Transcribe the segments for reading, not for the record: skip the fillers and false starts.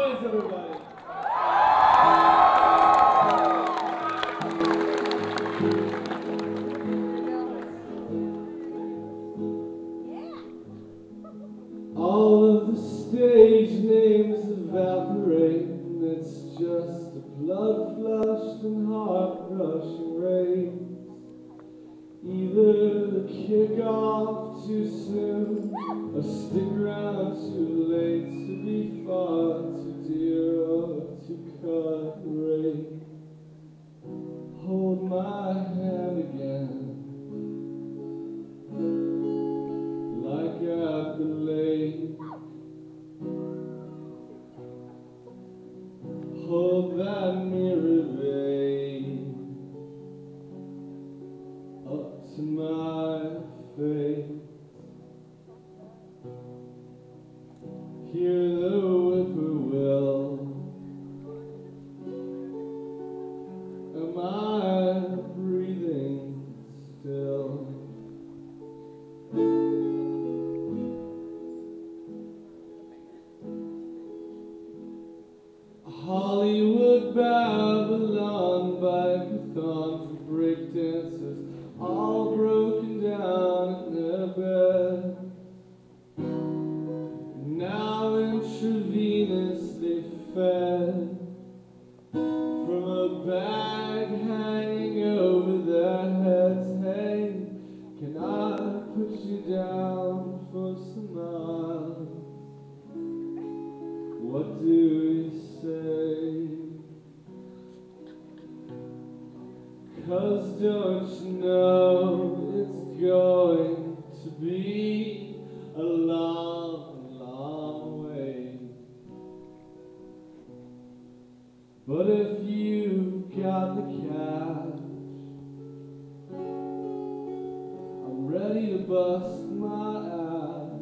noise, everybody. All of the stage names evaporate, and it's just a blood-flushed and heart-rushing race. Either kick off too soon, or stick around too late to be far too dear or to cut the race. Hold my hand again, like at the lake. Hold that mirror, babe, up to my face. Hear the whippoorwill. Am I breathing still? Hollywood Babylon bike-a-thon for breakdancers, all broken down in their bed. Now intravenously fed from a bag hanging over their heads. Hey, can I put you down for some miles? What do you say? 'Cause don't you know it's going to be a long, long way. But if you've got the cash, I'm ready to bust my ass.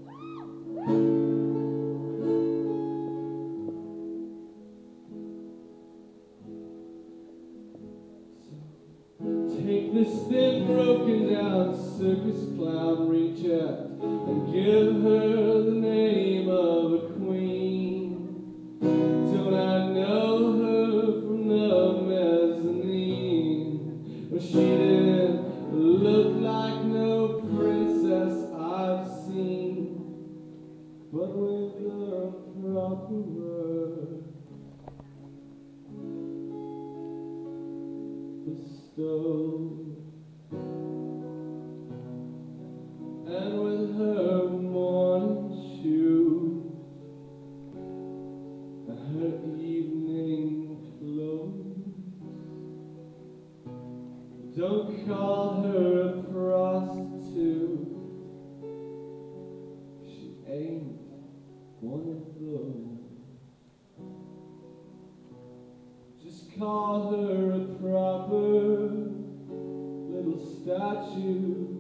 Take this thin, broken down circus clown reject and give her the name of a queen. Don't I know her from the mezzanine? Well, she didn't look like no princess I've seen, but with the proper word bestowed, and with her morning shoes and her evening clothes. Don't call her a prostitute, she ain't one of those. Just call her a proper little statue